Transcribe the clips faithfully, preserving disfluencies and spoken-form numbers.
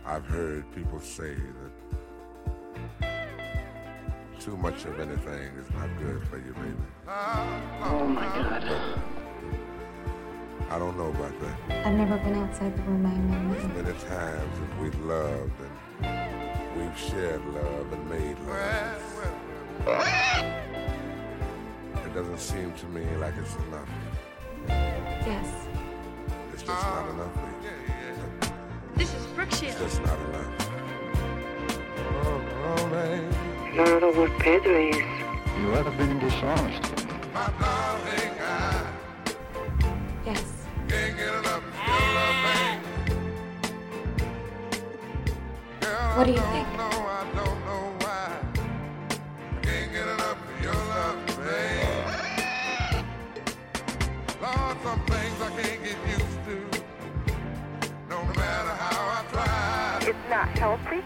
I've heard people say that too much of anything is not good for you, baby. Oh my God. I don't know about that. I've never been outside the room I'm in. As many times as we've loved and we've shared love and made love, it doesn't seem to me like it's enough. Yes. It's just not enough, baby. This is Brookshire. It's just not enough. Oh, oh, baby. Nada, what Pedro is. You have been dishonest. My darling, I Yes. can't get enough of your love, baby. Girl, What do you I think? don't know, I don't know why. I can't get enough of your love, baby. Lord, some things I can't get used to. No matter how I try. It's not healthy.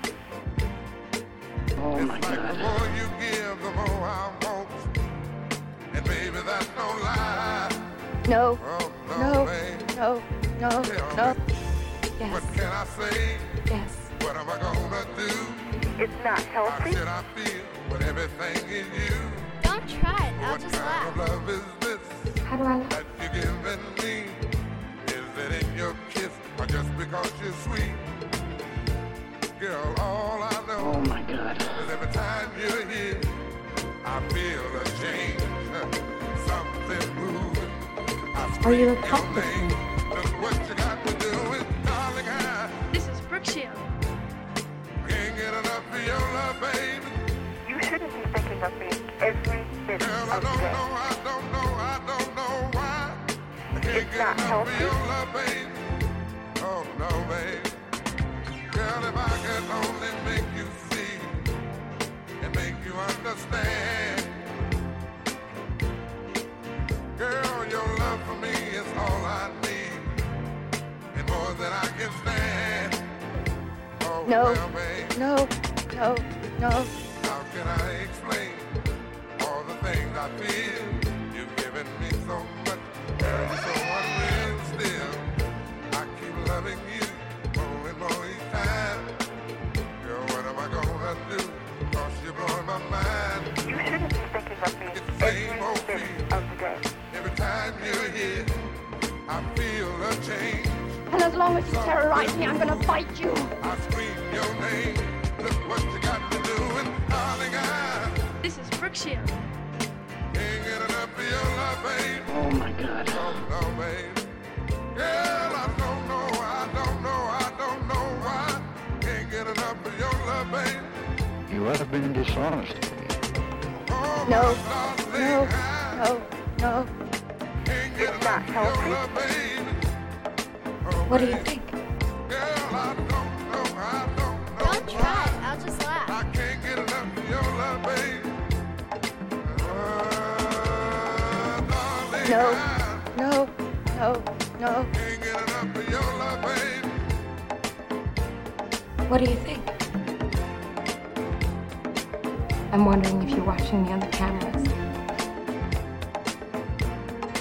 Oh It's my like the God. more you give, the more I want. And baby, that's no lie. No, Oh, no, no, baby. no, no, Tell no. me, Yes. what can I say? Yes. What am I gonna do? It's not How healthy. should I feel when everything is you? Don't try it, I'll What just kind of laugh. love is this How do I look? that you're giving me? Is it in your kiss or just because you're sweet? Girl, all I know Oh my God. is every time you're here, I feel a change, something moving. I Are you scream your accomplishing? name. Look what you got to do with darling, I This is Brookshire. can't get enough of your love, baby. You shouldn't be thinking of me every minute Girl, I of the don't day. know, I don't know, I don't know why. I can't It's get not enough healthy. of your love, baby. Oh, no, baby. Girl, if I could only make you see and make you understand. Girl, your love for me is all I need and more than I can stand. Oh, No. well, babe, No, no, no. how can I explain all the things I feel? You've given me so much, girl, you're so unreal still. I keep loving you more and more each time. Girl, what am I gonna do? Cause you're blowing my mind. You shouldn't be thinking of me It's the every same old minute feeling. of the day. Every time you're here, I feel a change. And as long as you terrorize me, I'm gonna fight you. I scream your name. Look what you got to do, and darling, I This is Brookshire. can't get enough of your love, babe. Oh my God. Oh, no, babe. Girl, I don't know, I don't know, I don't know why. Can't get enough of your love, babe. You have been dishonest. Oh, No, my darling, no, I no, no. can't get It's not enough of your healthy. love, babe. Oh, What do you babe. think? Girl, I don't know, I don't know Don't why. try it, I'll just laugh. I can't get enough of your love, babe. Uh, darling, No. I No, no, no. can't get enough of your love, babe. What do you think? I'm wondering if you're watching me on the cameras.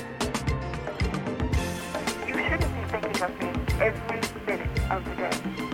You shouldn't be thinking of me every minute of the day.